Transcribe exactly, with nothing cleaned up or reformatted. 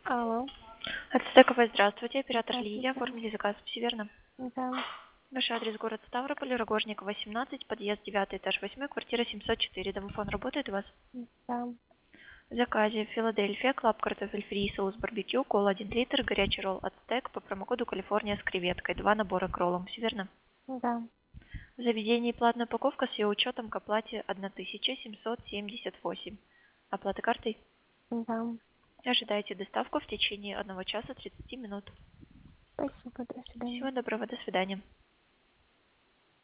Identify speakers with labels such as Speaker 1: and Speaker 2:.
Speaker 1: Алло.
Speaker 2: Ацтековой, здравствуйте, оператор Лидия,
Speaker 1: Здравствуйте.
Speaker 2: оформили заказ, все верно?
Speaker 1: Да,
Speaker 2: Ваш адрес город Ставрополь, Рогожникова, восемнадцать, подъезд девятый, этаж восьмой, квартира семьсот четыре. Домофон работает у вас?
Speaker 1: да,
Speaker 2: В заказе Филадельфия, клаб картофель фри, соус барбекю, кола один литр, горячий ролл Ацтек по промокоду Калифорния с креветкой, два набора к роллам, все верно?
Speaker 1: да,
Speaker 2: В заведении платная упаковка с ее учетом к оплате тысяча семьсот семьдесят восемь. Оплата картой?
Speaker 1: да.
Speaker 2: Ожидайте доставку в течение одного часа тридцати минут.
Speaker 1: Спасибо, до свидания.
Speaker 2: Всего доброго, до свидания.